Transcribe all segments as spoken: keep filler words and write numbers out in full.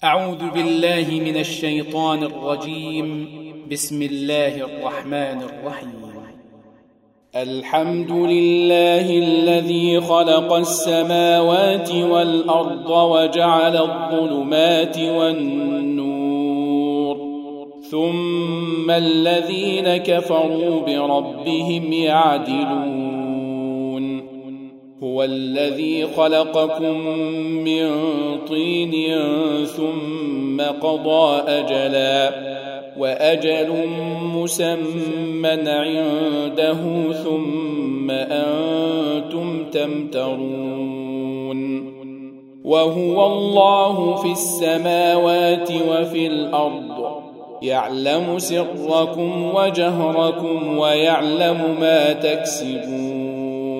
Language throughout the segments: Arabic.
أعوذ بالله من الشيطان الرجيم. بسم الله الرحمن الرحيم. الحمد لله الذي خلق السماوات والأرض وجعل الظلمات والنور، ثم الذين كفروا بربهم يعدلون. هو الذي خلقكم من طين ثم قضى أجلا، وأجل مسمى عنده، ثم أنتم تمترون. وهو الله في السماوات وفي الأرض، يعلم سركم وجهركم ويعلم ما تكسبون.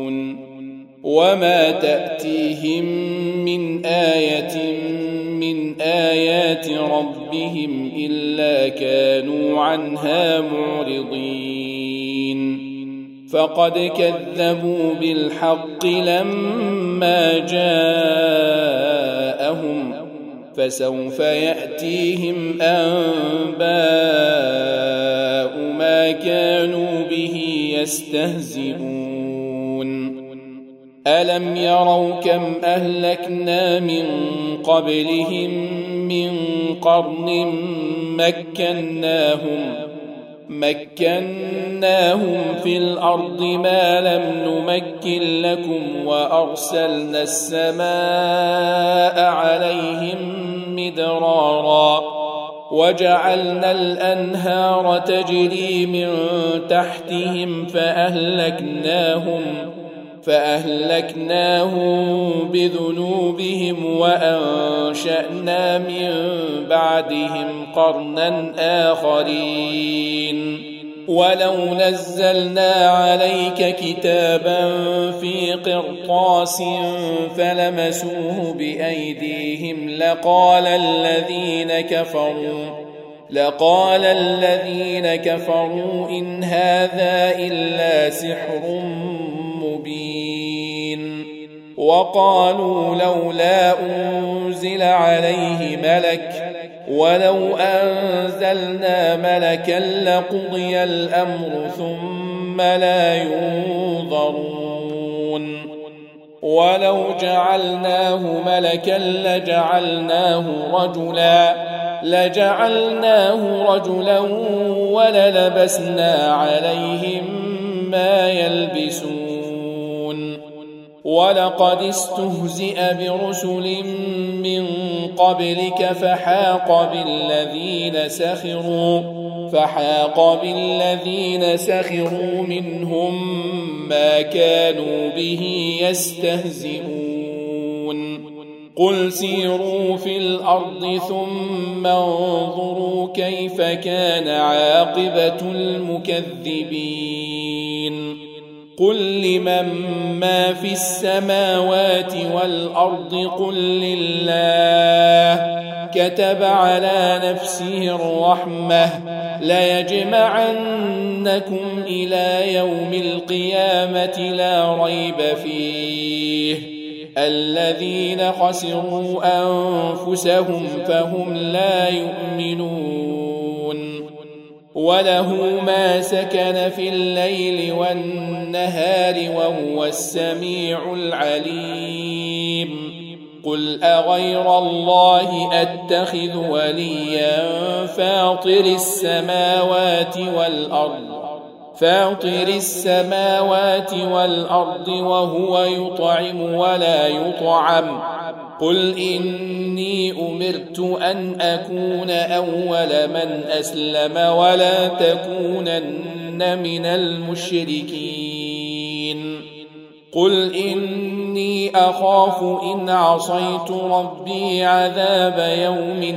وما تأتيهم من آية من آيات ربهم إلا كانوا عنها معرضين. فقد كذبوا بالحق لما جاءهم، فسوف يأتيهم أنباء ما كانوا به يستهزئون. ألم يروا كم أهلكنا من قبلهم من قرن مكناهم مكناهم في الأرض ما لم نمكن لكم، وأرسلنا السماء عليهم مدرارا، وجعلنا الأنهار تجري من تحتهم فأهلكناهم فأهلكناهم بذنوبهم، وأنشأنا من بعدهم قرنا آخرين. ولو نزلنا عليك كتابا في قرطاس فلمسوه بأيديهم لقال الذين كفروا لقال الذين كفروا إن هذا إلا سحر مبين. وقالوا لولا أنزل عليه ملك، ولو أنزلنا ملكا لقضي الأمر ثم لا ينظرون. ولو جعلناه ملكا لجعلناه رجلا لجعلناه رجلا وللبسنا عليهم ما يلبسون. ولقد استهزئ برسل من قبلك فحاق بالذين سخروا فحاق بالذين سخروا منهم ما كانوا به يستهزئون. قل سيروا في الأرض ثم انظروا كيف كان عاقبة المكذبين. قل لمن ما في السماوات والأرض قل لله. كتب على نفسه الرحمة ليجمعنكم إلى يوم القيامة لا ريب فيه. الذين خسروا أنفسهم فهم لا يؤمنون. وله ما سكن في الليل والنهار وهو السميع العليم. قل أغير الله أتخذ وليا فاطر السماوات والأرض فاطر السماوات والأرض وهو يطعم ولا يطعم. قل إني أمرت أن أكون أول من أسلم ولا تكونن من المشركين. قل إني أخاف إن عصيت ربي عذاب يوم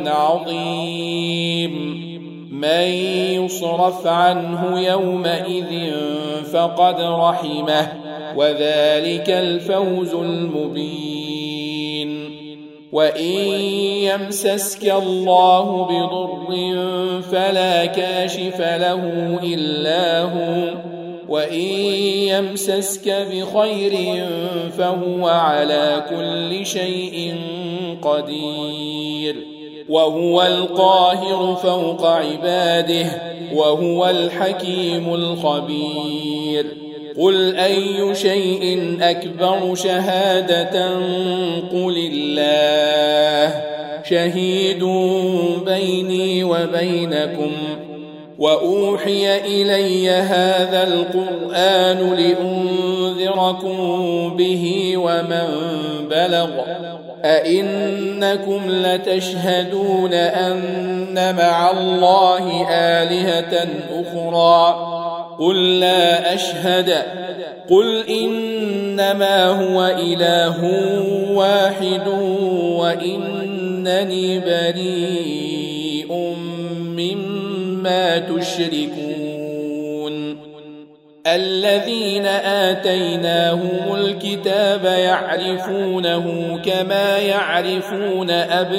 عظيم. من يصرف عنه يومئذ فقد رحمه، وذلك الفوز المبين. وإن يمسسك الله بضر فلا كاشف له إلا هو، وإن يمسسك بخير فهو على كل شيء قدير. وهو القاهر فوق عباده وهو الحكيم الخبير قل أي شيء أكبر شهادة قل الله شهيد بيني وبينكم وأوحي إلي هذا القرآن لأنذركم به ومن بلغ أئنكم لتشهدون أن مع الله آلهة أخرى قل لا أشهد قل إنما هو إله واحد وإنني بريء مما تشركون الذين آتيناهم الكتاب يعرفونه كما يعرفون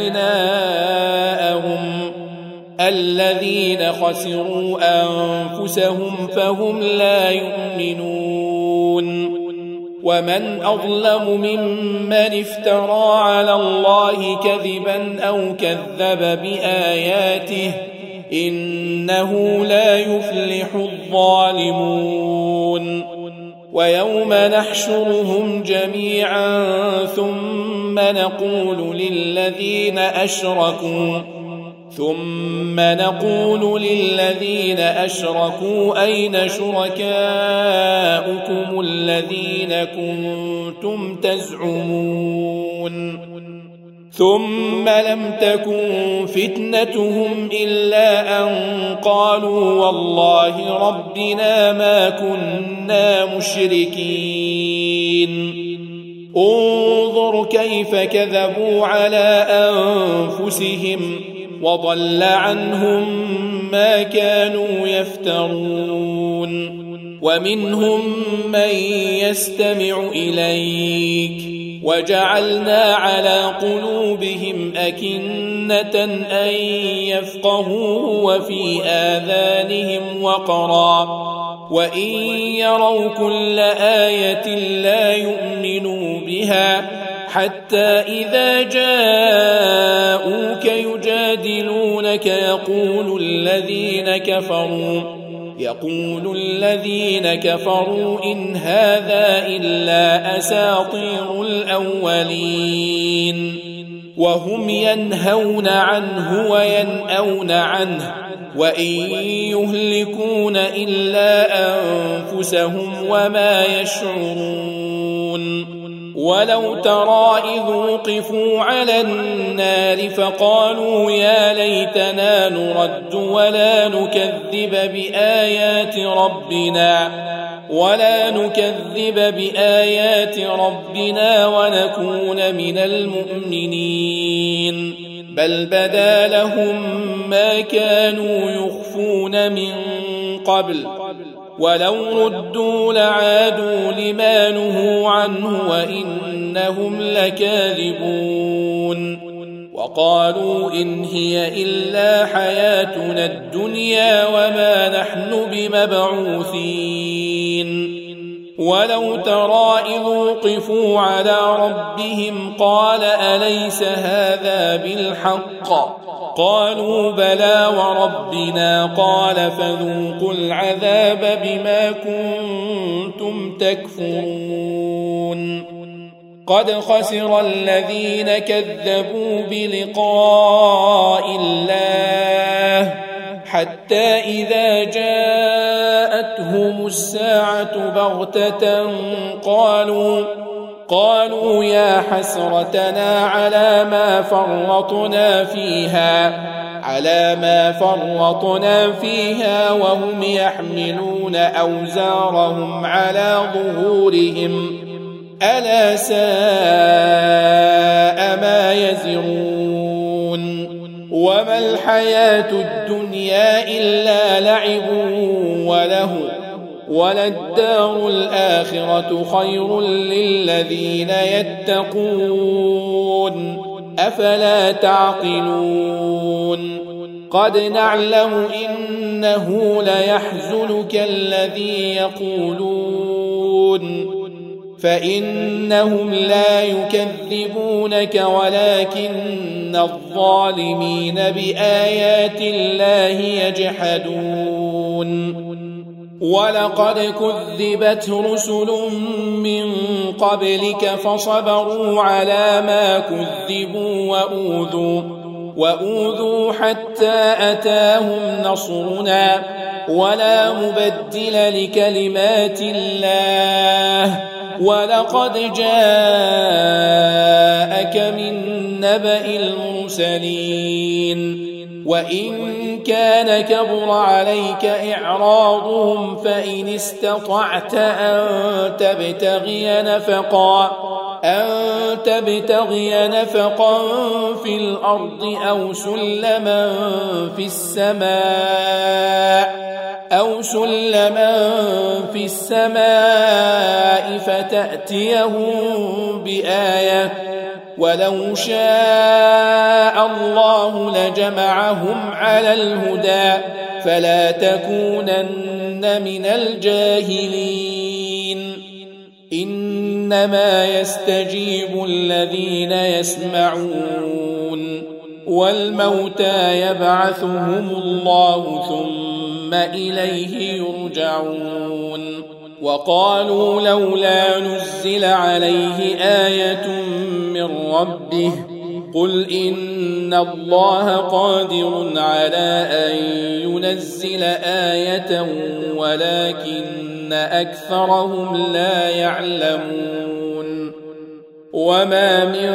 أبناءهم الذين خسروا أنفسهم فهم لا يؤمنون ومن أظلم ممن افترى على الله كذبا أو كذب بآياته إنه لا يفلح الظالمون ويوم نحشرهم جميعا ثم نقول للذين أشركوا ثم نقول للذين أشركوا أين شركاؤكم الذين كنتم تزعمون ثم لم تكن فتنتهم إلا أن قالوا والله ربنا ما كنا مشركين انظر كيف كذبوا على أنفسهم وضل عنهم ما كانوا يفترون ومنهم من يستمع إليك وجعلنا على قلوبهم أكنة أن يفقهوه وفي آذانهم وقرا وإن يروا كل آية لا يؤمنوا بها حتى إذا جاءوك يجادلونك يقول الذين كفروا يقول الذين كفروا إن هذا إلا أساطير الأولين وهم ينهون عنه وينأون عنه وإن يهلكون إلا أنفسهم وما يشعرون ولو ترى إذ وقفوا على النار فقالوا يا ليتنا نرد ولا نكذب بآيات ربنا ولا نكذب بآيات ربنا ونكون من المؤمنين بل بدا لهم ما كانوا يخفون من قبل ولو ردوا لعادوا لما نهوا عنه وإنهم لكاذبون وقالوا إن هي إلا حياتنا الدنيا وما نحن بمبعوثين ولو ترى إذ وقفوا على ربهم قال أليس هذا بالحق قالوا بلى وربنا قال فذوقوا العذاب بما كنتم تكفرون قد خسر الذين كذبوا بلقاء الله حتى إذا جاءتهم الساعة بغتة قالوا قالوا يا حسرتنا على ما فرطنا فيها على ما فرطنا فيها وهم يحملون أوزارهم على ظهورهم ألا ساء ما يزرون وما الحياة الدنيا إلا لعب وله وللدار الآخرة خير للذين يتقون أفلا تعقلون قد نعلم إنه ليحزنك الذي يقولون فإنهم لا يكذبونك ولكن الظالمين بآيات الله يجحدون ولقد كذبت رسل من قبلك فصبروا على ما كذبوا وأوذوا وأوذوا حتى أتاهم نصرنا ولا مبدل لكلمات الله ولقد جاءك من نبأ المرسلين وإن كان كبر عليك إعراضهم فإن استطعت أن تبتغي نفقا أن تبتغي نفقا في الأرض أو سلما في السماء أو سلما في السماء فتأتيهم بآية ولو شاء الله لجمعهم على الهدى فلا تكونن من الجاهلين إنما يستجيب الذين يسمعون والموتى يبعثهم الله ثم إليه يرجعون وقالوا لولا نزل عليه آية من ربه قل إن الله قادر على أن ينزل آية ولكن أكثرهم لا يعلمون وما من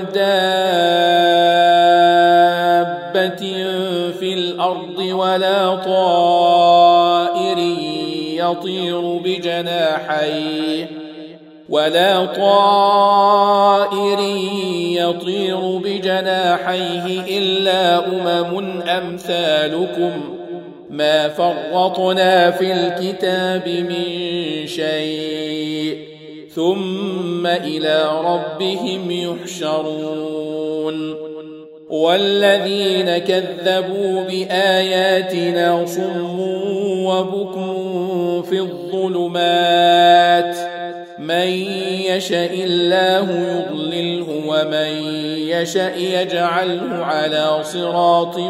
دابة في الأرض ولا طائر يطير بجناحيه ولا طائر يطير بجناحيه إلا أمم أمثالكم ما فرطنا في الكتاب من شيء ثم إلى ربهم يحشرون والذين كذبوا بآياتنا صم وبكم في الظلمات من يشاء الله يضلله ومن يشاء يجعله على صراط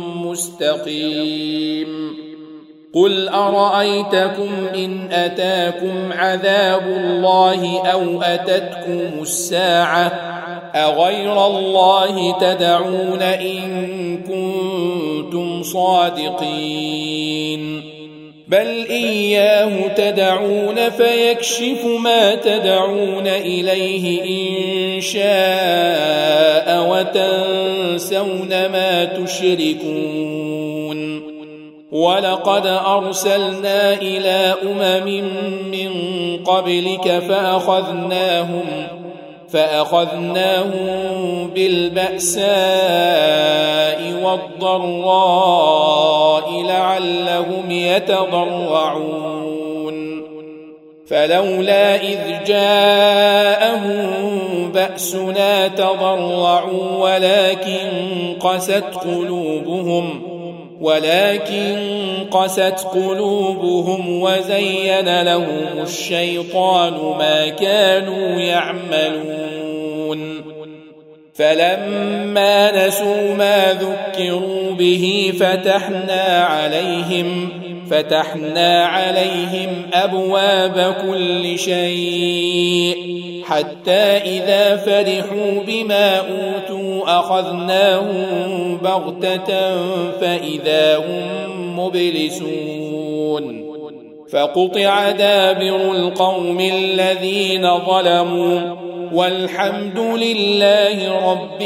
مستقيم قل أرأيتكم إن أتاكم عذاب الله أو أتتكم الساعة أغير الله تدعون إن كنتم صادقين بل إياه تدعون فيكشف ما تدعون إليه إن شاء وتنسون ما تشركون ولقد أرسلنا إلى أمم من قبلك فأخذناهم فأخذناهم بالبأساء والضراء لعلهم يتضرعون فلولا إذ جاءهم بأسنا تضرعوا ولكن قست قلوبهم ولكن قست قلوبهم وزين لهم الشيطان ما كانوا يعملون فلما نسوا ما ذكروا به فتحنا عليهم فتحنا عليهم أبواب كل شيء حتى إذا فرحوا بما أوتوا أخذناهم بغتة فإذا هم مبلسون فقطع دابر القوم الذين ظلموا والحمد لله رب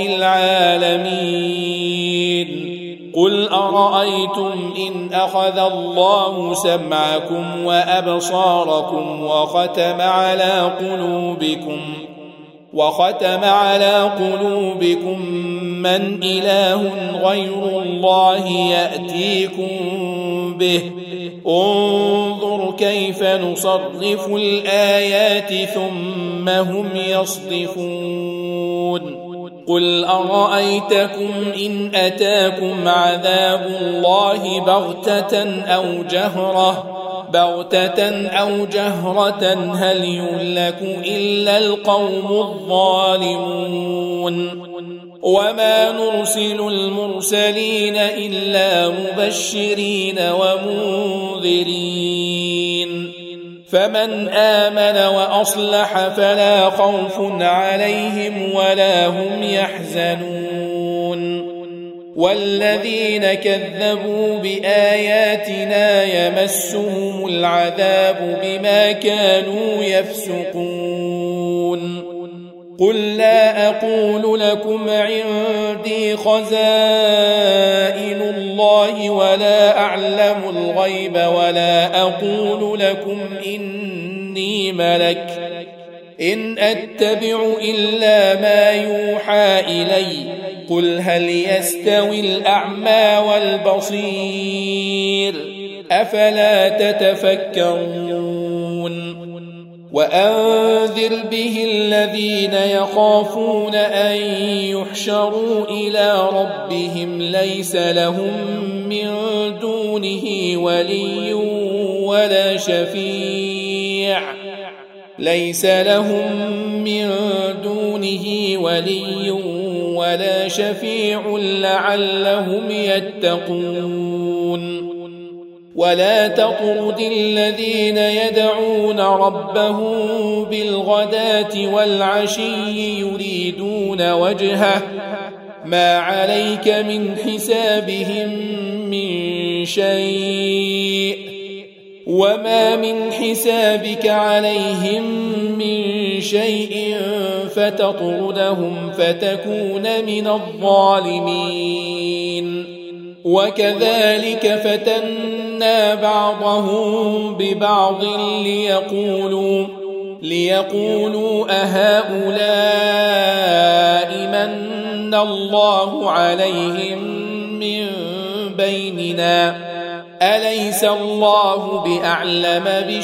العالمين قل أرأيتم إن أخذ الله سمعكم وأبصاركم وختم على قلوبكم وختم على قلوبكم من إله غير الله يأتيكم به انظر كيف نصرف الآيات ثم هم يصدفون قل أرأيتكم إن أتاكم عذاب الله بغتة أو جهرة بغتة أو جهرة هل يهلك إلا القوم الظالمون وما نرسل المرسلين إلا مبشرين ومنذرين فمن آمن وأصلح فلا خوف عليهم ولا هم يحزنون والذين كذبوا بآياتنا يمسهم العذاب بما كانوا يفسقون قل لا أقول لكم عندي خزائن الله ولا أعلم الغيب ولا أقول لكم إني ملك إن أتبع إلا ما يوحى إلي قل هل يستوي الأعمى والبصير أفلا تتفكرون وأنذر به الذين يخافون أن يحشروا إلى ربهم ليس لهم من دونه ولي ولا شفيع ليس لهم من دونه ولي ولا شفيع لعلهم يتقون ولا تطرد الذين يدعون ربهم بالغداة والعشي يريدون وجهه ما عليك من حسابهم من شيء وما من حسابك عليهم من شيء فتطردهم فتكون من الظالمين وكذلك فتنا بعضهم ببعض ليقولوا ليقولوا أهؤلاء من الله عليهم من بيننا أليس الله بأعلم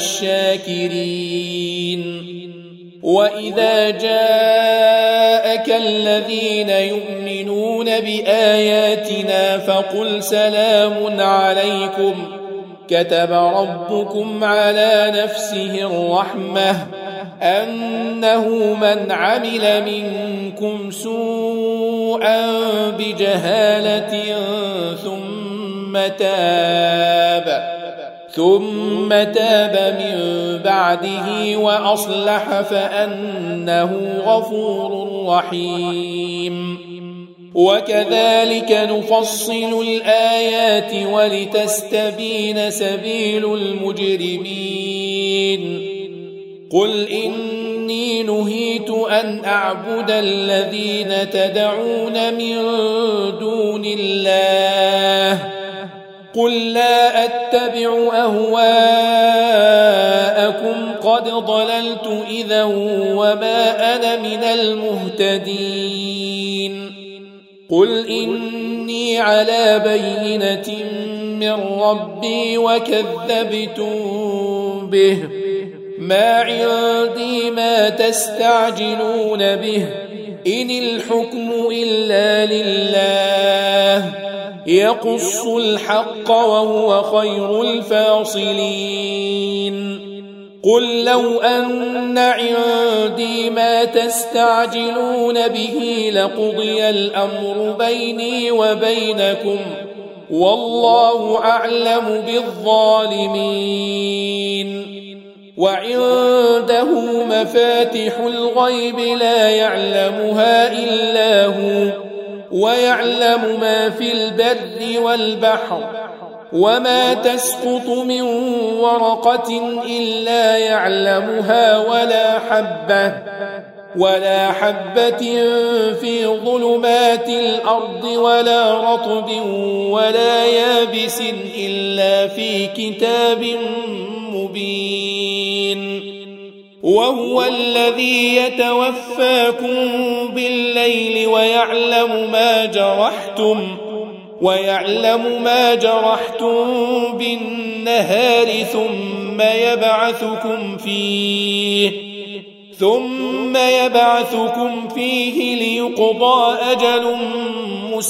بالشاكرين وإذا جاءك الذين يؤمنون بآياتنا فقل سلام عليكم كتب ربكم على نفسه الرحمة أنه من عمل منكم سوءا بجهالة ثم تاب ثم تاب من بعده وأصلح فأنه غفور رحيم وكذلك نفصل الآيات ولتستبين سبيل المجرمين قل إني نهيت أن أعبد الذين تدعون من دون الله قل لا أتبع أهواءكم قد ضللت إذا وما أنا من المهتدين قل إني على بينة من ربي وكذبتم به ما عندي ما تستعجلون به إن الحكم إلا لله يقص الحق وهو خير الفاصلين قل لو أن عندي ما تستعجلون به لقضي الأمر بيني وبينكم والله أعلم بالظالمين وعنده مفاتح الغيب لا يعلمها إلا هو ويعلم ما في البر والبحر وما تسقط من ورقة إلا يعلمها ولا حبة ولا حبة في ظلمات الأرض ولا رطب ولا يابس إلا في كتاب مبين وهو الذي يتوفاكم بالليل ويعلم ما جرحتم ويعلم ما جرحتم بالنهار ثم يبعثكم فيه ثم يبعثكم فيه ليقضى أجل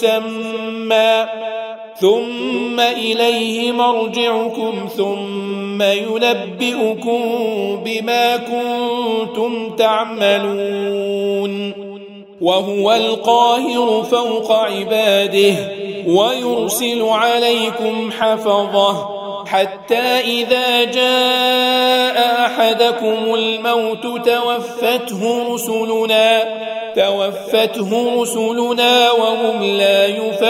مسمى ثم إليه مرجعكم ثم ثم ينبئكم بما كنتم تعملون وهو القاهر فوق عباده ويرسل عليكم حفظه حتى إذا جاء أحدكم الموت توفته رسلنا توفته رسلنا وهم لا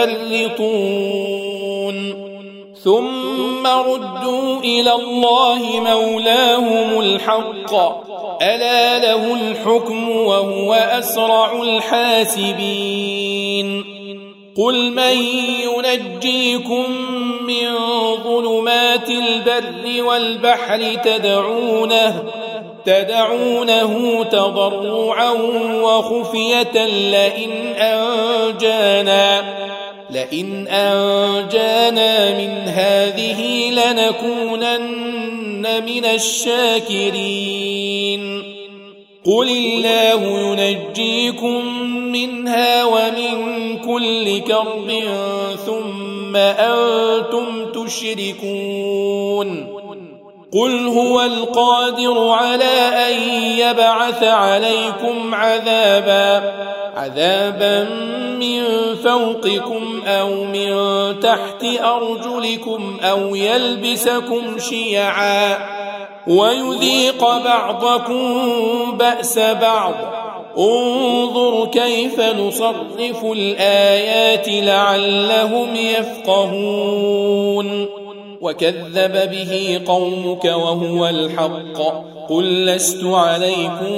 يفرطون ثم ردوا إلى الله مولاهم الحق ألا له الحكم وهو أسرع الحاسبين قل من ينجيكم من ظلمات البر والبحر تدعونه تدعونه تضرعا وخفية لئن أنجانا لئن أنجانا من هذه لنكونن من الشاكرين قل الله ينجيكم منها ومن كل كرب ثم أنتم تشركون قل هو القادر على أن يبعث عليكم عذابا عذابا من فوقكم أو من تحت أرجلكم أو يلبسكم شيعا ويذيق بعضكم بأس بعض انظر كيف نصرف الآيات لعلهم يفقهون وكذب به قومك وهو الحق قل لست عليكم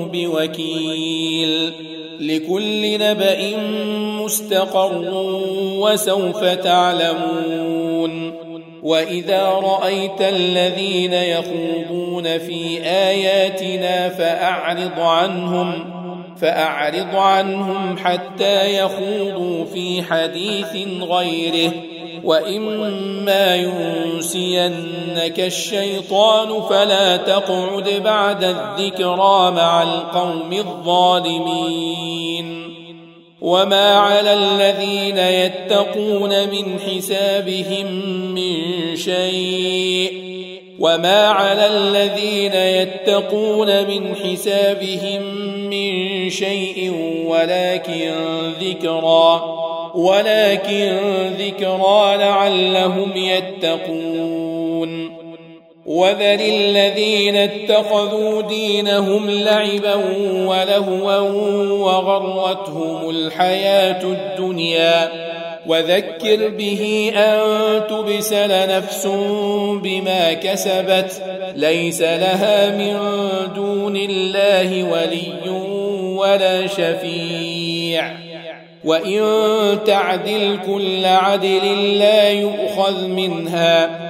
بوكيل لكل نبأ مستقر وسوف تعلمون وإذا رأيت الذين يخوضون في آياتنا فأعرض عنهم فأعرض عنهم حتى يخوضوا في حديث غيره وإما ينسينك الشيطان فلا تقعد بعد الذكرى مع القوم الظالمين وما على الذين يتقون من حسابهم من شيء وما على الذين يتقون من حسابهم من شيء ولكن ذكرى ولكن ذكرى لعلهم يتقون وذر الذين اتخذوا دينهم لعبا ولهوا وغرتهم الحياة الدنيا وذكر به أن تبسل نفس بما كسبت ليس لها من دون الله ولي ولا شفيع وإن تعدل كل عدل لا يؤخذ منها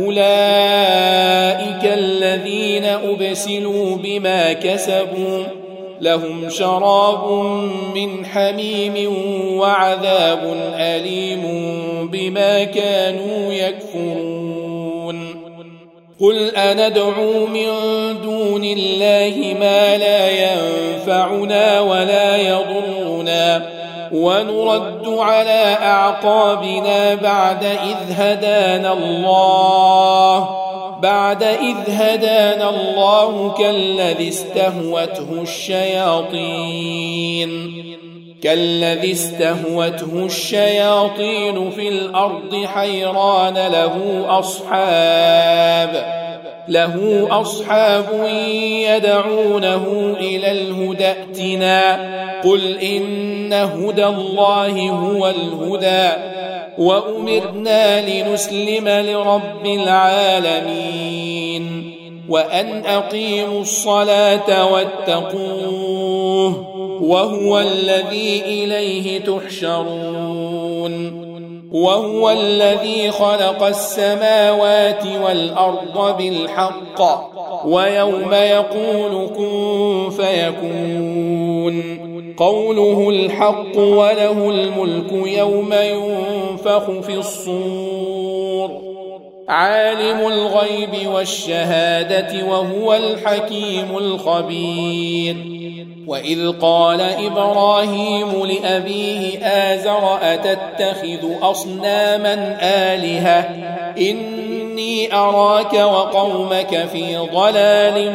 أولئك الذين أبسلوا بما كسبوا لهم شراب من حميم وعذاب أليم بما كانوا يكفرون قل أندعو من دون الله ما لا ينفعنا ولا يضرنا ونرد على أعقابنا بعد إذ هدانا الله بعد إذ هدانا الله كالذي استهوته الشياطين كالذي استهوته الشياطين في الأرض حيران له أصحاب له أصحاب يدعونه إلى الهدى ائتنا قل إن هدى الله هو الهدى وأمرنا لنسلم لرب العالمين وأن أقيموا الصلاة واتقوه وهو الذي إليه تحشرون وهو الذي خلق السماوات والأرض بالحق ويوم يقول كن فيكون قوله الحق وله الملك يوم ينفخ في الصور عالم الغيب والشهادة وهو الحكيم الخبير وإذ قال إبراهيم لأبيه آزر أتتخذ أصناما آلهة إن إني أراك وقومك في ضلال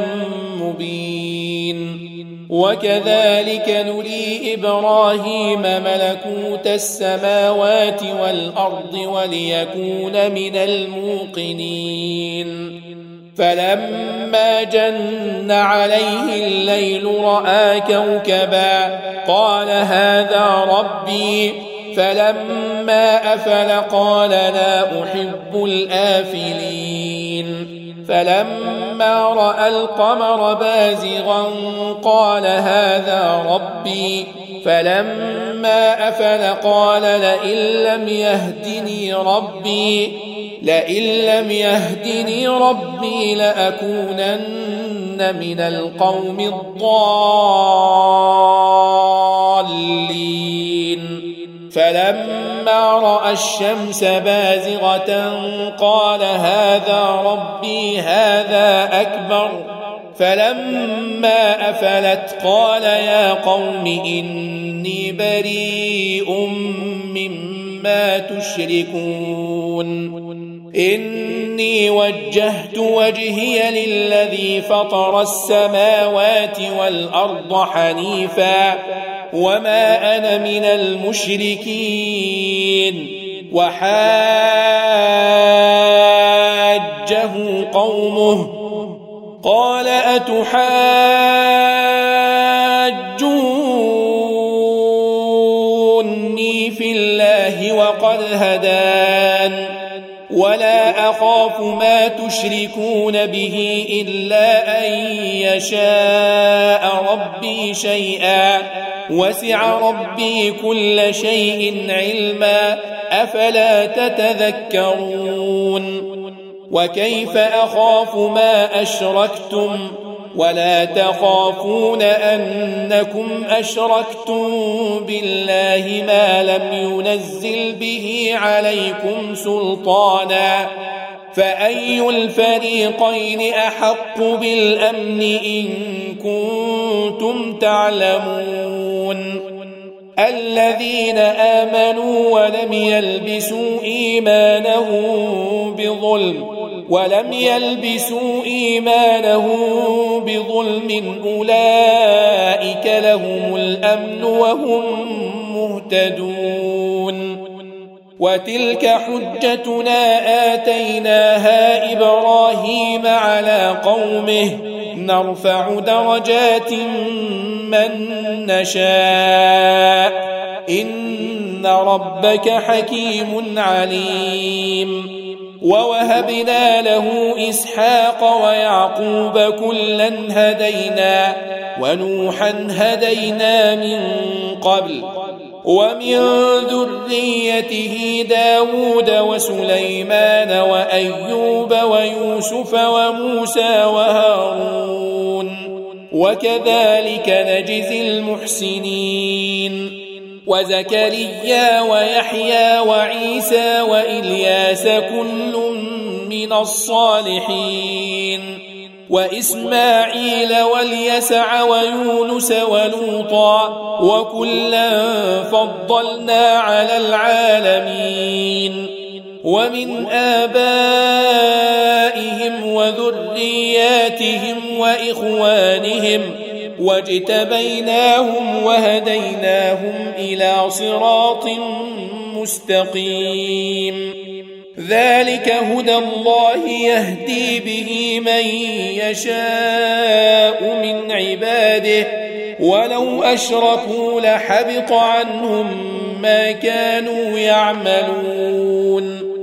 مبين وكذلك نري إبراهيم ملكوت السماوات والأرض وليكون من الموقنين فلما جن عليه الليل رأى كوكبا قال هذا ربي فلما أفل قال لا أحب الآفلين فلما رأى القمر بازغا قال هذا ربي فلما أفل قال لئن لم يهدني ربي لئن لم يهدني ربي لأكونن من القوم الضالين فلما رأى الشمس بازغة قال هذا ربي هذا أكبر فلما أفلت قال يا قوم إني بريء مما تشركون إني وجهت وجهي للذي فطر السماوات والأرض حنيفا وما أنا من المشركين وحاجه قومه قال أتحاجوني في الله وقد هدان ولا أخاف ما تشركون به إلا أن يشاء ربي شيئا وسع ربي كل شيء علما أفلا تتذكرون وكيف أخاف ما أشركتم ولا تخافون أنكم أشركتم بالله ما لم ينزل به عليكم سلطانا فأي الفريقين أحق بالأمن إن كنتم تعلمون الذين آمنوا ولم يلبسوا إيمانهم بظلم ولم يلبسوا إيمانهم بظلم أولئك لهم الأمن وهم مهتدون وتلك حجتنا آتيناها إبراهيم على قومه نرفع درجات من نشاء إن ربك حكيم عليم ووهبنا له إسحاق ويعقوب كلا هدينا ونوحا هدينا من قبل ومن ذريته داود وسليمان وأيوب ويوسف وموسى وهارون وكذلك نجزي المحسنين وزكريا ويحيى وعيسى وإلياس كل من الصالحين وإسماعيل واليسع ويونس ولوطا وكلا فضلنا على العالمين ومن آبائهم وذرياتهم وإخوانهم واجتبيناهم وهديناهم إلى صراط مستقيم ذلك هدى الله يهدي به من يشاء من عباده ولو أشركوا لحبط عنهم ما كانوا يعملون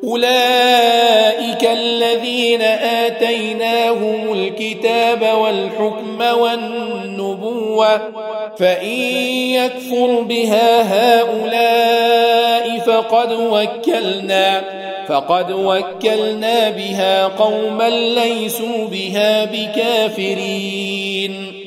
أولئك الذين آتيناهم الكتاب والحكم والنبوة فإن يكفر بها هؤلاء فقد وكلنا فقد وكلنا بها قوما ليسوا بها بكافرين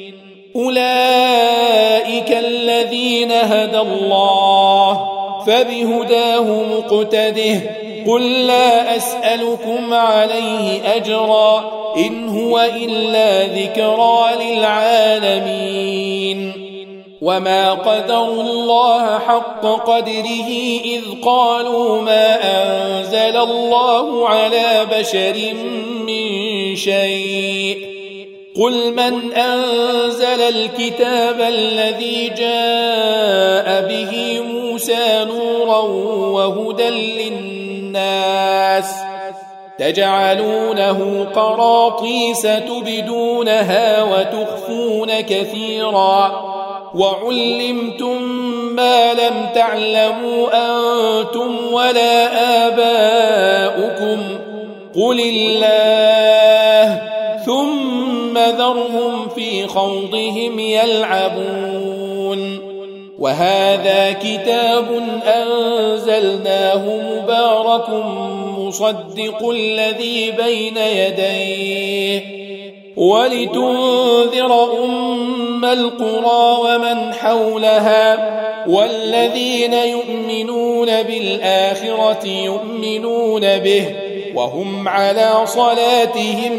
أولئك الذين هدى الله فبهداه مقتده قل لا أسألكم عليه أجرا إن هو إلا ذكرى للعالمين وما قدروا الله حق قدره إذ قالوا ما أنزل أنزل الله على بشر من شيء قل من أنزل الكتاب الذي جاء به موسى نورا وهدى للناس تجعلونه قراطيس تبدونها وتخفون كثيرا وعلمتم ما لم تعلموا أنتم ولا آباؤكم قل الله ثم ذرهم في خوضهم يلعبون وهذا كتاب أنزلناه مبارك مصدق الذي بين يديه ولتنذر أم القرى ومن حولها والذين يؤمنون بالآخرة يؤمنون به وهم على صلاتهم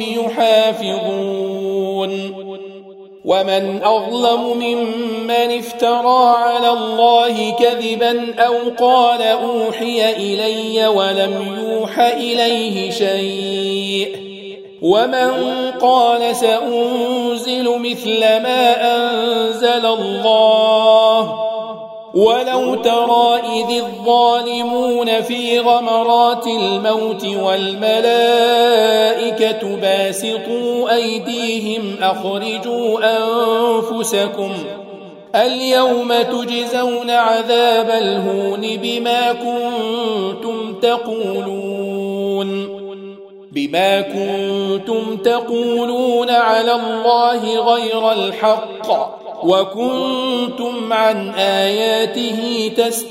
يحافظون ومن أظلم ممن افترى على الله كذبا أو قال أوحي إلي ولم يوح إليه شيء ومن قال سأنزل مثل ما أنزل الله ولو ترى إذ الظالمون في غمرات الموت والملائكة باسطوا أيديهم أخرجوا أنفسكم اليوم تجزون عذاب الهون بما كنتم تقولون بما كنتم تقولون على الله غير الحق وكنتم عن آياته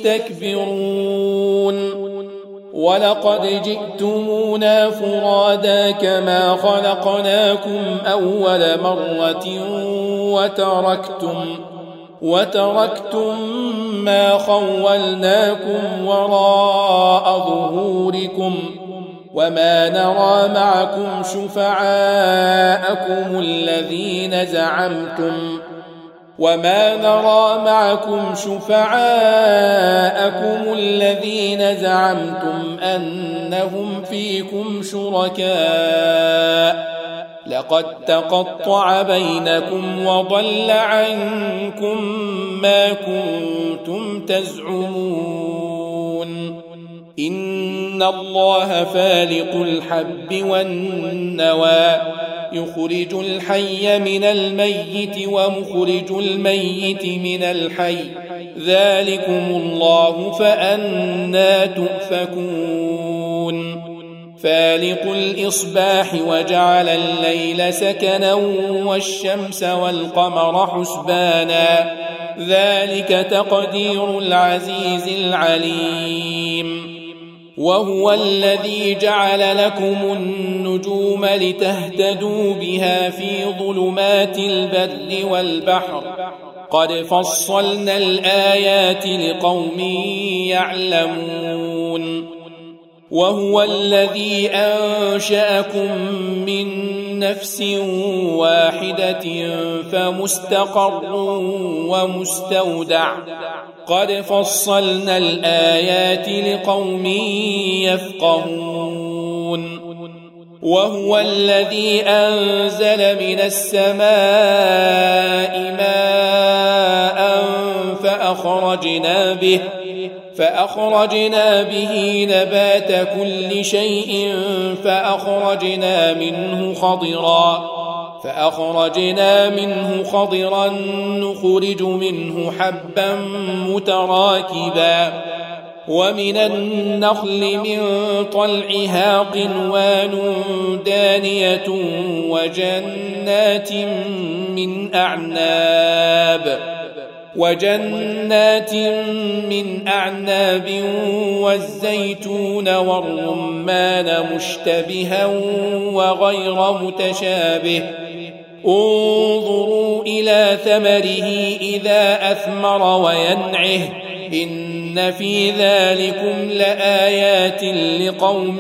تستكبرون ولقد جئتمونا فرادا كما خلقناكم أول مرة وتركتم وتركتم ما خولناكم وراء ظهوركم وما نرى معكم شفعاءكم الذين زعمتم وما نرى معكم شفعاءكم الذين زعمتم أنهم فيكم شركاء لقد تقطع بينكم وضل عنكم ما كنتم تزعمون إن الله فالق الحب والنوى يخرج الحي من الميت ومخرج الميت من الحي ذلكم الله فأنى تؤفكون فالق الإصباح وجعل الليل سكنا والشمس والقمر حسبانا ذلك تقدير العزيز العليم وهو الذي جعل لكم النجوم لتهتدوا بها في ظلمات البر والبحر قد فصلنا الآيات لقوم يعلمون وهو الذي أنشأكم من نفس واحدة فمستقر ومستودع قد فصلنا الآيات لقوم يفقهون وهو الذي أنزل من السماء ماء فأخرجنا به فأخرجنا به نبات كل شيء فأخرجنا منه خضرا فأخرجنا منه خضرا نخرج منه حبا متراكبا ومن النخل من طلعها قنوان دانية وجنات من أعناب وجنات من أعناب والزيتون والرمان مشتبها وغير متشابه انظروا إلى ثمره إذا أثمر وينعه إن في ذلكم لآيات لقوم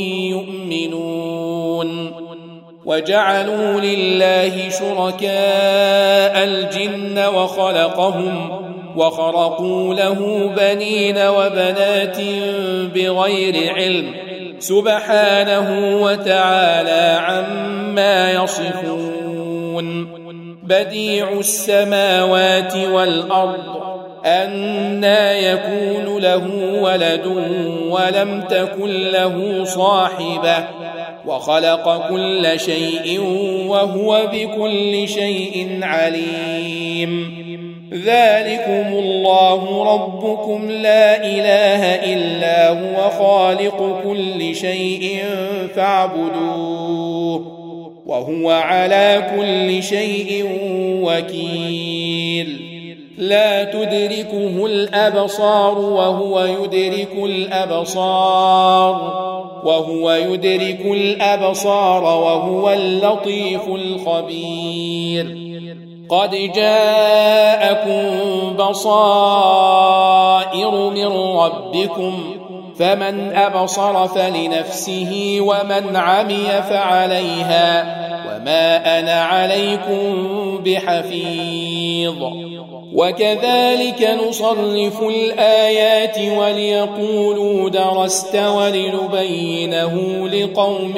يؤمنون وجعلوا لله شركاء الجن وخلقهم وخرقوا له بنين وبنات بغير علم سبحانه وتعالى عما يصفون بديع السماوات والأرض أنى يكون له ولد ولم تكن له صاحبة وخلق كل شيء وهو بكل شيء عليم ذلكم الله ربكم لا إله إلا هو خالق كل شيء فاعبدوه وهو على كل شيء وكيل لا تدركه الأبصار وهو يدرك الأبصار وهو يدرك الأبصار وهو اللطيف الخبير قد جاءكم بصائر من ربكم فمن أبصر فلنفسه ومن عمي فعليها وما أنا عليكم بحفيظ وكذلك نصرف الآيات وليقولوا درست ولنبينه لقوم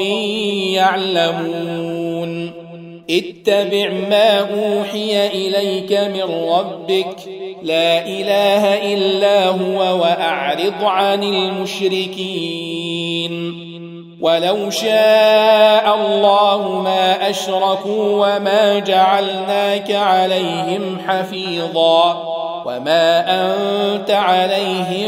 يعلمون اتبع ما أوحي إليك من ربك لا إله إلا هو وأعرض عن المشركين ولو شاء الله ما أشركوا وما جعلناك عليهم حفيظا وما أنت عليهم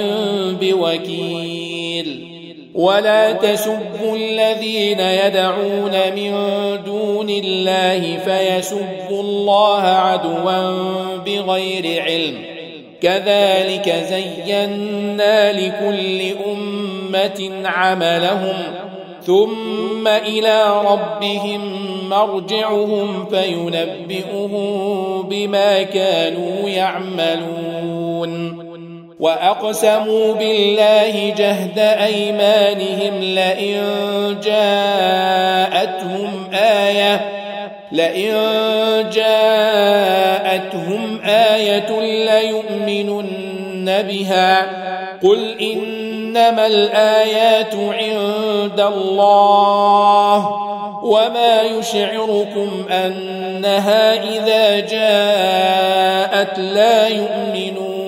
بوكيل ولا تسبوا الذين يدعون من دون الله فيسبوا الله عدوا بغير علم كذلك زينا لكل أمة عملهم ثم إلى ربهم مرجعهم فينبئهم بما كانوا يعملون وأقسموا بالله جهد أيمانهم لئن جاءتهم آية لئن جاءتهم آية ليؤمنن بها قل إنما الآيات عند الله وما يشعركم أنها إذا جاءت لا يؤمنون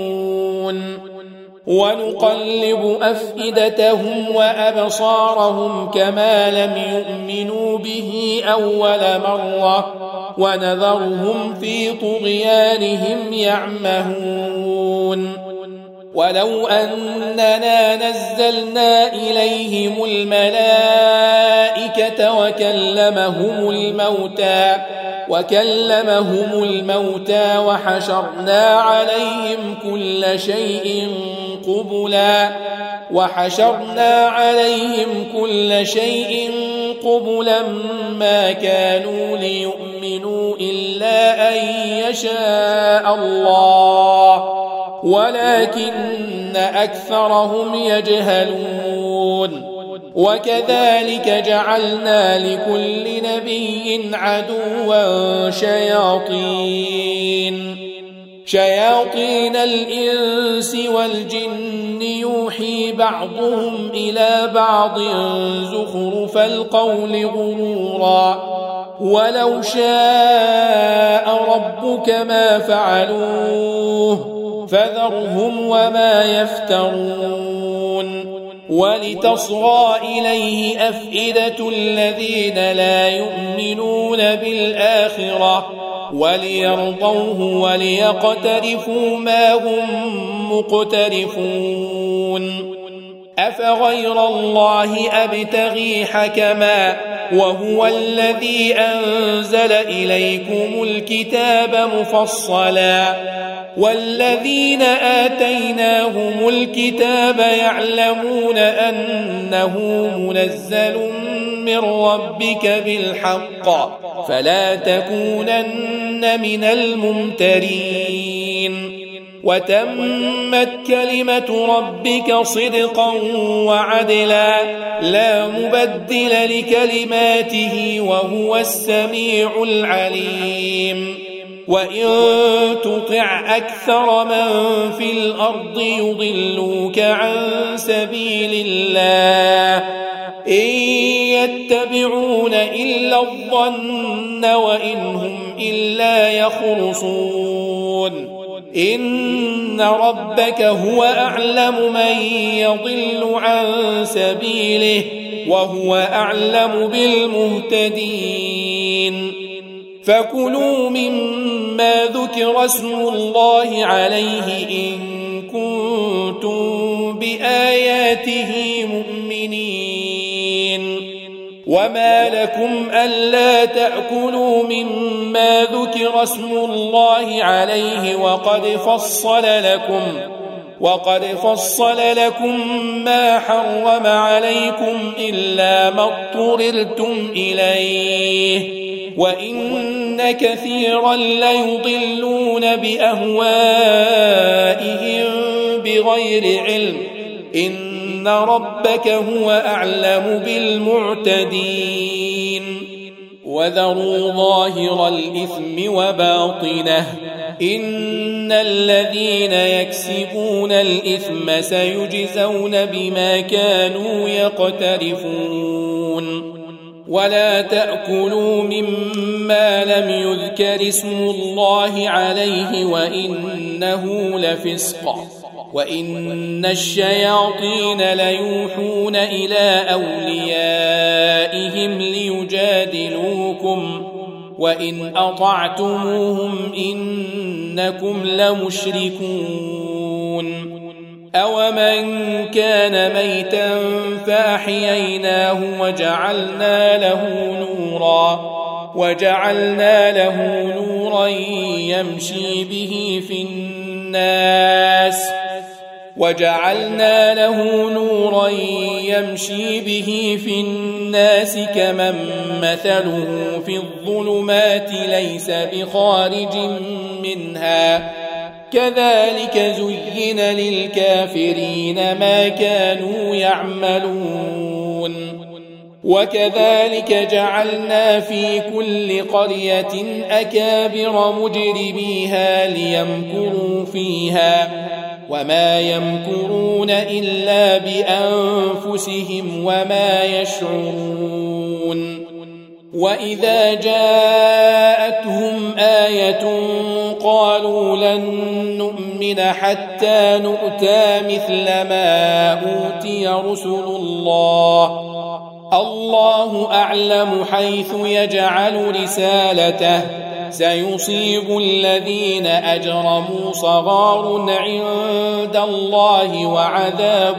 ونقلب أفئدتهم وأبصارهم كما لم يؤمنوا به أول مرة ونذرهم في طغيانهم يعمهون ولو أننا نزلنا إليهم الملائكة وكلمهم الموتى وكلمهم الموتى وحشرنا عليهم كل شيء قبلا وحشرنا عليهم كل شيء قبلا ما كانوا ليؤمنوا إلا أن يشاء الله ولكن أكثرهم يجهلون وكذلك جعلنا لكل نبي عدوا شياطين شياطين الإنس والجن يوحي بعضهم إلى بعض زخرف القول غرورا ولو شاء ربك ما فعلوه فذرهم وما يفترون ولتصغى إليه أفئدة الذين لا يؤمنون بالآخرة وليرضوه وليقترفوا ما هم مقترفون أفغير الله أبتغي حكما وهو الذي أنزل إليكم الكتاب مفصلا والذين آتيناهم الكتاب يعلمون أنه منزل من ربك بالحق فلا تكونن من الممترين وتمت كلمة ربك صدقا وعدلا لا مبدل لكلماته وهو السميع العليم وإن تطع أكثر من في الأرض يضلوك عن سبيل الله إن يتبعون إلا الظن وإن هم إلا يخرصون إن ربك هو أعلم من يضل عن سبيله وهو أعلم بالمهتدين فكلوا مما ذكر اسم الله عليه إن كنتم بآياته مؤمنين وما لكم ألا تأكلوا مما ذكر اسم الله عليه وقد فصل لكم وقد فصل لكم ما حرم عليكم إلا ما اضطررتم إليه وإن كثيرا ليضلون بأهوائهم بغير علم إن ربك هو أعلم بالمعتدين وذروا ظاهر الإثم وباطنه إن الذين يكسبون الإثم سيجزون بما كانوا يقترفون ولا تأكلوا مما لم يذكر اسم الله عليه وإنه لفسق وإن الشياطين ليوحون إلى أوليائهم ليجادلوكم وإن أطعتموهم إنكم لمشركون أومن كان ميتا فأحييناه وجعلنا له نورا وجعلنا له نورا يمشي به في الناس وجعلنا له نورا يمشي به في الناس كمن مثله في الظلمات ليس بخارج منها كذلك زين للكافرين ما كانوا يعملون وكذلك جعلنا في كل قرية أكابر مجرميها ليمكروا فيها وما يمكرون إلا بأنفسهم وما يشعرون وإذا جاءتهم آية قالوا لن نؤمن حتى نؤتى مثل ما أوتي رسل الله الله أعلم حيث يجعل رسالته سيصيب الذين أجرموا صغار عند الله وعذاب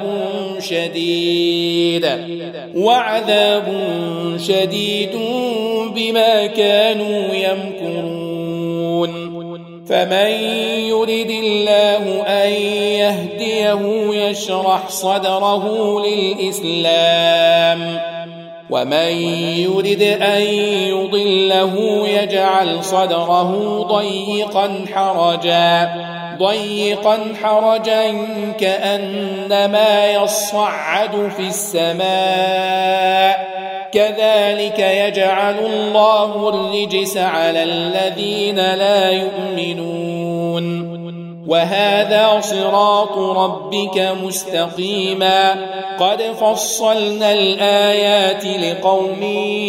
شديد وعذاب شديد بما كانوا يمكرون فمن يرد الله أن يهديه يشرح صدره للإسلام ومن يرد أن يضله يجعل صدره ضيقا حرجا ضيقا حرجا كأنما يصعد في السماء كذلك يجعل الله الرجس على الذين لا يؤمنون وهذا صراط ربك مستقيما قد فصلنا الآيات لقوم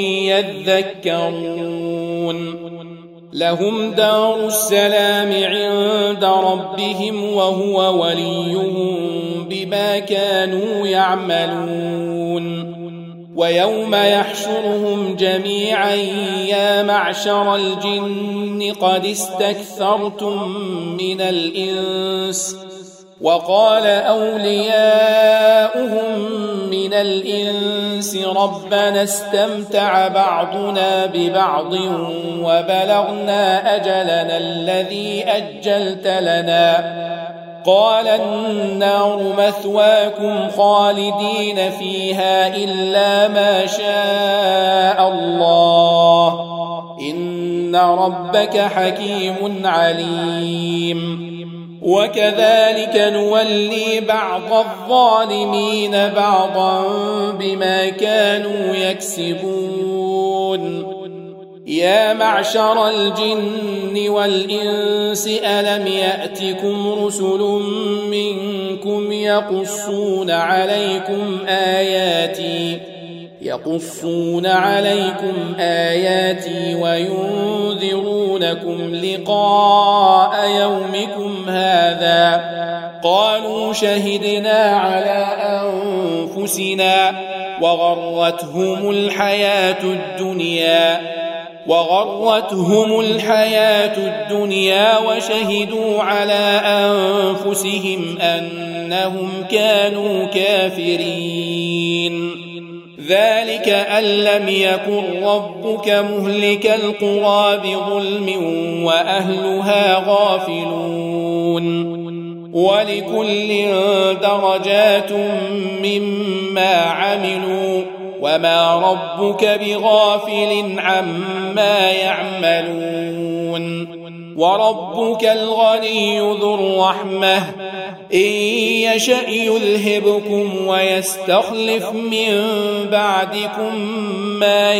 يذكرون لهم دار السلام عند ربهم وهو وليهم بما كانوا يعملون ويوم يحشرهم جميعا يا معشر الجن قد استكثرتم من الإنس وقال أولياؤهم من الإنس ربنا استمتع بعضنا ببعض وبلغنا أجلنا الذي أجلت لنا قال النار مثواكم خالدين فيها إلا ما شاء الله إن ربك حكيم عليم وكذلك نولي بعض الظالمين بعضا بما كانوا يكسبون يا معشر الجن والإنس ألم يأتكم رسل منكم يقصون عليكم آياتي يقصون عليكم آياتي وينذرونكم لقاء يومكم هذا قالوا شهدنا على أنفسنا وغرتهم الحياة الدنيا وغرتهم الحياة الدنيا وشهدوا على أنفسهم أنهم كانوا كافرين ذلك أن لم يكن ربك مهلك القرى بظلم وأهلها غافلون ولكل درجات مما عملوا وما ربك بغافل عما يعملون وربك الغني ذو الرحمة إن يشأ يذهبكم ويستخلف من بعدكم ما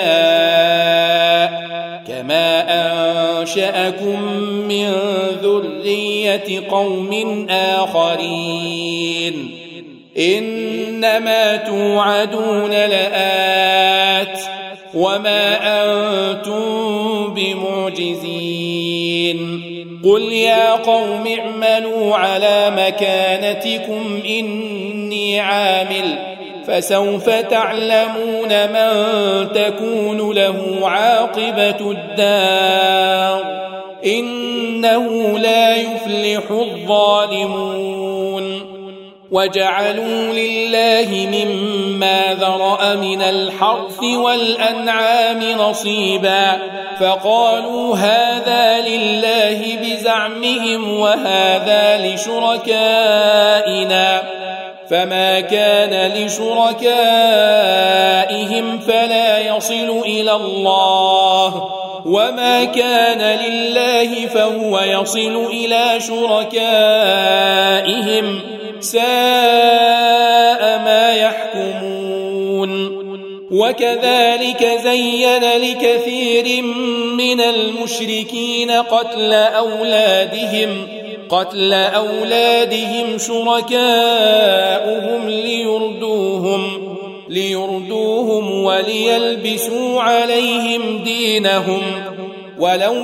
يشاء كما أنشأكم من ذرية قوم آخرين إنما توعدون لآت وما أنتم بمعجزين قل يا قوم اعملوا على مكانتكم إني عامل فسوف تعلمون من تكون له عاقبة الدار إنه لا يفلح الظالمون وجعلوا لله مما ذرأ من الحرث والأنعام نصيبا فقالوا هذا لله بزعمهم وهذا لشركائنا فما كان لشركائهم فلا يصل إلى الله وما كان لله فهو يصل إلى شركائهم ساء ما يحكمون وكذلك زين لكثير من المشركين قتل أولادهم قتل أولادهم شركاؤهم ليردوهم ليردوهم وليلبسوا عليهم دينهم ولو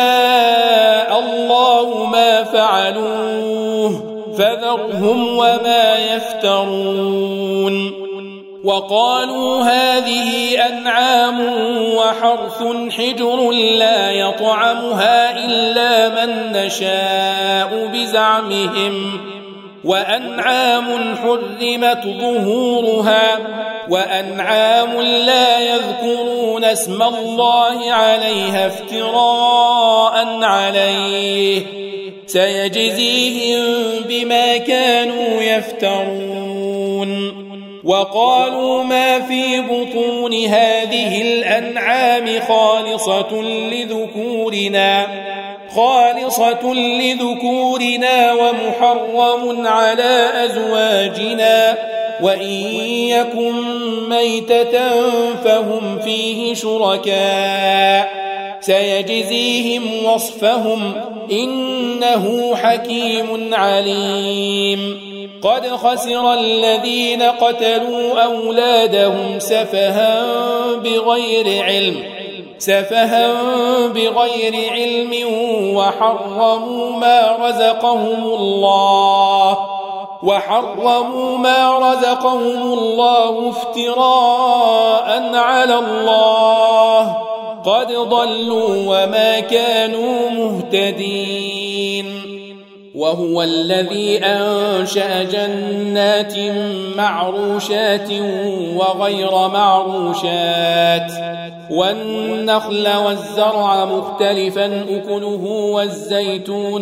شاء الله ما فعلوه فذرهم وما يفترون وقالوا هذه أنعام وحرث حجر لا يطعمها إلا من نشاء بزعمهم وأنعام حرمت ظهورها وأنعام لا يذكرون اسم الله عليها افتراء عليه سيجزيهم بما كانوا يفترون وقالوا ما في بطون هذه الأنعام خالصة لذكورنا خالصة لذكورنا ومحرم على أزواجنا وإن يكن ميتة فهم فيه شركاء سيجزيهم وصفهم إنه حكيم عليم قد خسر الذين قتلوا أولادهم سفها بغير علم سفها بغير علم وحرموا ما رزقهم الله وحرموا ما رزقهم الله افتراء على الله قد ضلوا وما كانوا مهتدين وهو الذي أنشأ جنات معروشات وغير معروشات والنخل والزرع مختلفا أكله والزيتون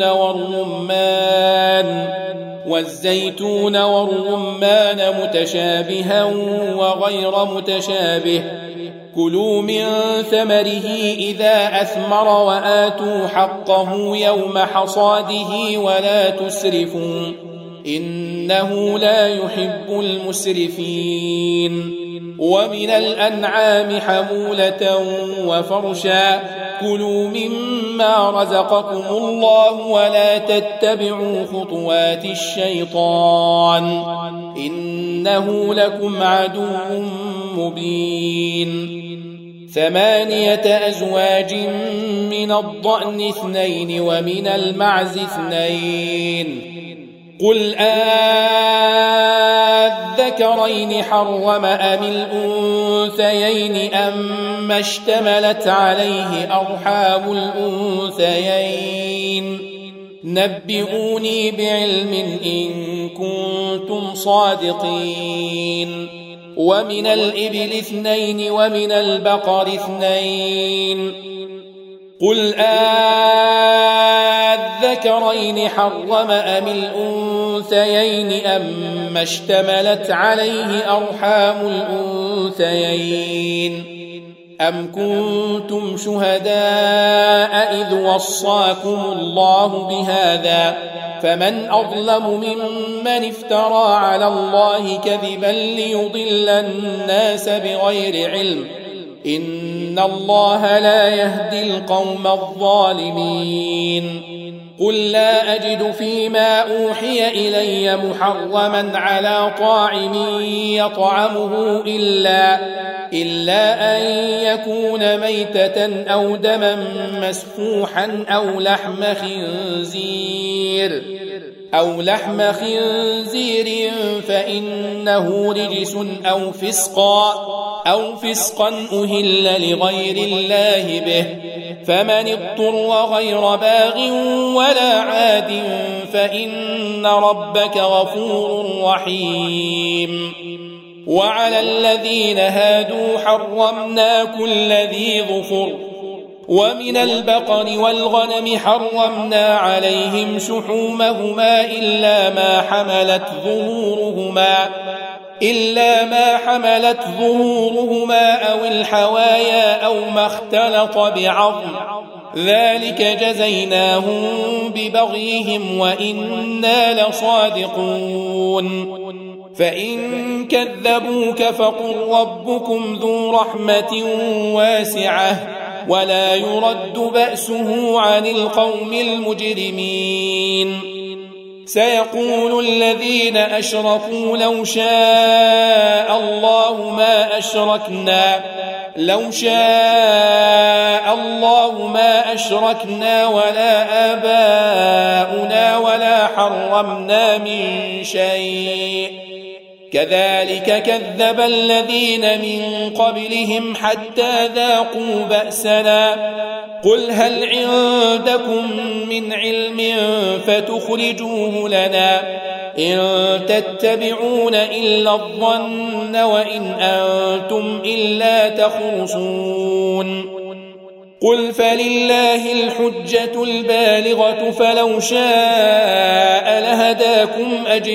والرمان والزيتون والرمان متشابها وغير متشابه كلوا من ثمره إذا أثمر وآتوا حقه يوم حصاده ولا تسرفوا إنه لا يحب المسرفين ومن الأنعام حمولة وفرشا كلوا مما رزقكم الله ولا تتبعوا خطوات الشيطان إنه لكم عدو مبين ثمانية أزواج من الضأن اثنين ومن المعز اثنين قل آذكرين حرم أم الأنثيين أما اشتملت عليه أرحام الأنثيين نبئوني بعلم إن كنتم صادقين ومن الإبل اثنين ومن البقر اثنين قل آذكرين حرم أم الأنثيين أما اشتملت عليه أرحام الأنثيين أم كنتم شهداء إذ وصاكم الله بهذا فمن أظلم ممن افترى على الله كذبا ليضل الناس بغير علم إن الله لا يهدي القوم الظالمين قل لا أجد فيما أوحي إلي محرما على طاعم يطعمه إلا, إلا أن يكون ميتة أو دما مسفوحا أو لحم خنزير أو لحم خنزير فإنه رجس أو فسقا أو فسقا أهل لغير الله به فمن اضطر غير باغ ولا عاد فإن ربك غفور رحيم وعلى الذين هادوا حرمنا كل ذي ظفر ومن البقر والغنم حرمنا عليهم شحومهما إلا ما حملت ظهورهما إلا ما حملت ظهورهما أو الحوايا أو ما اختلط بعظم ذلك جزيناهم ببغيهم وإنا لصادقون فإن كذبوك فقل ربكم ذو رحمة واسعة ولا يرد بأسه عن القوم المجرمين سيقول الذين أشركوا لو شاء الله ما أشركنا لو شاء الله ما أشركنا ولا آباؤنا ولا حرمنا من شيء كذلك كذب الذين من قبلهم حتى ذاقوا بأسنا قل هل عندكم من علم فتخرجوه لنا إن تتبعون إلا الظن وإن أنتم إلا تخرصون قل فلله الحجة البالغة فلو شاء لهداكم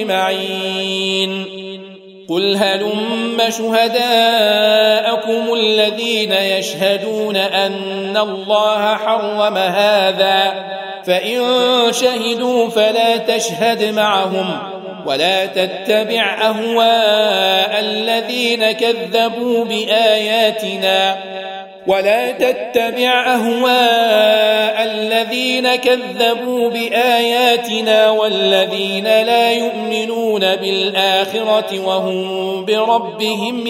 أجمعين قل هلم شهداءكم الذين يشهدون أن الله حرم هذا فإن شهدوا فلا تشهد معهم ولا تتبع أهواء الذين كذبوا بآياتنا ولا تتبع أهواء الذين كذبوا بآياتنا والذين لا يؤمنون بالآخرة وهم بربهم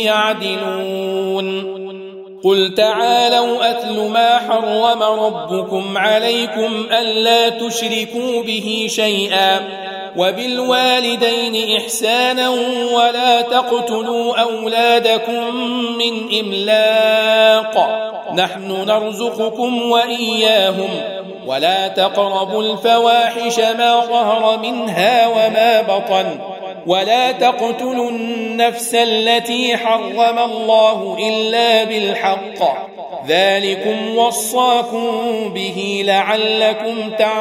يعدلون قل تعالوا أتل ما حرم ربكم عليكم ألا تشركوا به شيئا وبالوالدين إحسانا ولا تقتلوا أولادكم من إملاق نحن نرزقكم وإياهم ولا تقربوا الفواحش ما ظهر منها وما بطن ولا تقتلوا النفس التي حرم الله إلا بالحق ذلكم وصاكم به لعلكم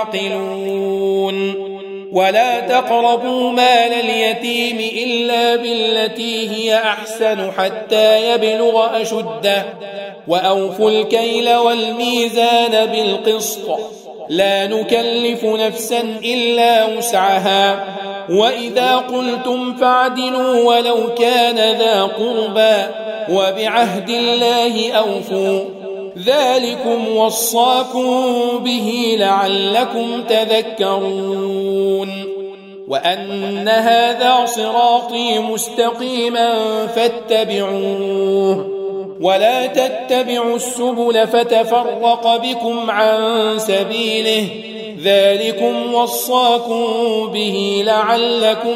تعقلون ولا تقربوا مال اليتيم إلا بالتي هي أحسن حتى يبلغ أشده وأوفوا الكيل والميزان بالقسط لا نكلف نفسا إلا وسعها وإذا قلتم فاعدلوا ولو كان ذا قربى وبعهد الله أوفوا ذلكم وصاكم به لعلكم تذكرون وأن هذا صراطي مستقيما فاتبعوه ولا تتبعوا السبل فتفرق بكم عن سبيله ذلكم وصاكم به لعلكم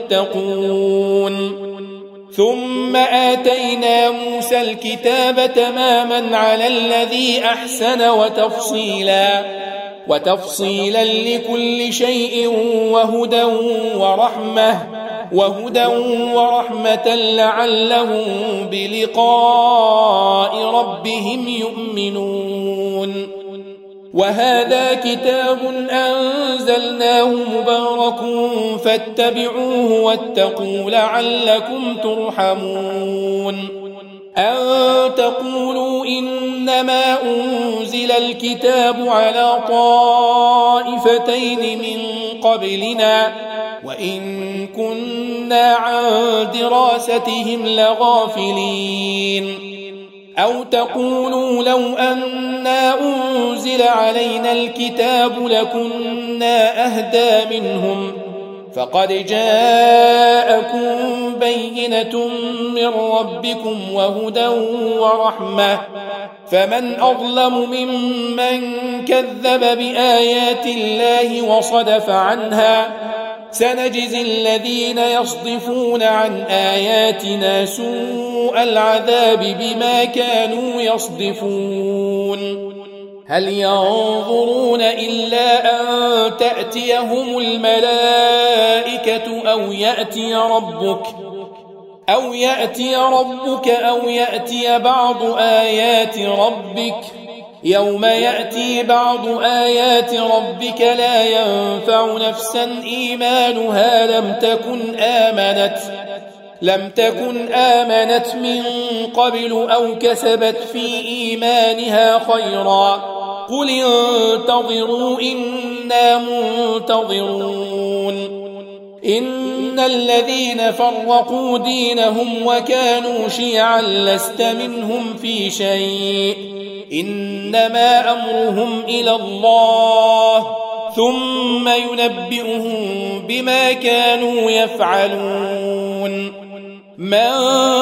تتقون ثم آتينا موسى الكتاب تماما على الذي أحسن وتفصيلا وتفصيلا لكل شيء وهدى ورحمة وهدى ورحمة لعلهم بلقاء ربهم يؤمنون وهذا كتاب أنزلناه مبارك فاتبعوه واتقوا لعلكم ترحمون أن تقولوا إنما أنزل الكتاب على طائفتين من قبلنا وإن كنا عن دراستهم لغافلين أو تقولوا لو أنا أنزل علينا الكتاب لكنا أهدى منهم فقد جاءكم بينة من ربكم وهدى ورحمة فمن أظلم ممن كذب بآيات الله وصدف عنها سنجزي الذين يصدفون عن آياتنا سوء العذاب بما كانوا يصدفون هل ينظرون إلا أن تأتيهم الملائكة أو يأتي ربك أو يأتي ربك أو يأتي بعض آيات ربك يوم يأتي بعض آيات ربك لا ينفع نفسا إيمانها لم تكن آمنت لم تكن آمنت من قبل أو كسبت في إيمانها خيرا قل انتظروا إنا منتظرون إن الذين فرقوا دينهم وكانوا شيعا لست منهم في شيء إنما أمرهم إلى الله ثم ينبئهم بما كانوا يفعلون من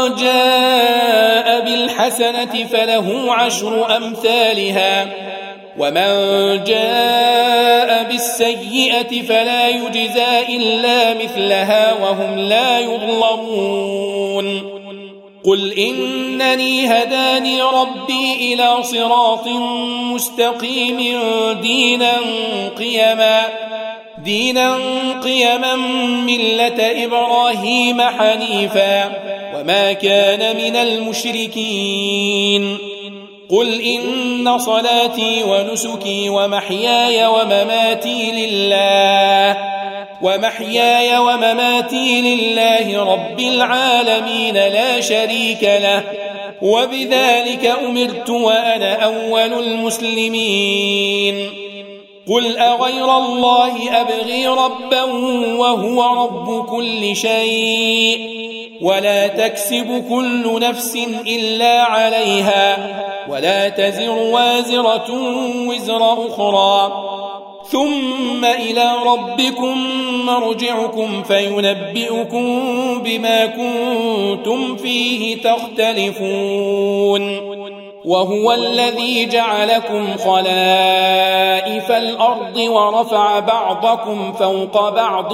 جاء بالحسنة فله عشر أمثالها ومن جاء بالسيئة فلا يجزى إلا مثلها وهم لا يظلمون قل إنني هداني ربي إلى صراط مستقيم دينا قيما دينا قيما ملة إبراهيم حنيفا وما كان من المشركين قل إن صلاتي ونسكي ومحياي ومماتي لله ومحياي ومماتي لله رب العالمين لا شريك له وبذلك أمرت وأنا أول المسلمين قل أغير الله أبغي ربا وهو رب كل شيء ولا تكسب كل نفس إلا عليها ولا تزر وازرة وزر أخرى ثم إلى ربكم مرجعكم فينبئكم بما كنتم فيه تختلفون وهو الذي جعلكم خلائف الأرض ورفع بعضكم فوق بعض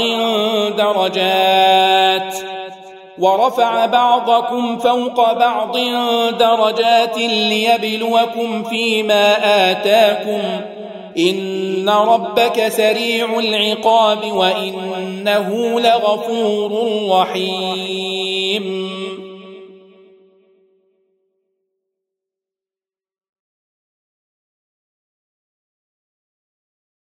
درجات ورفع بعضكم فوق بعض درجات ليبلوكم فيما آتاكم إن ربك سريع العقاب وإنه لغفور رحيم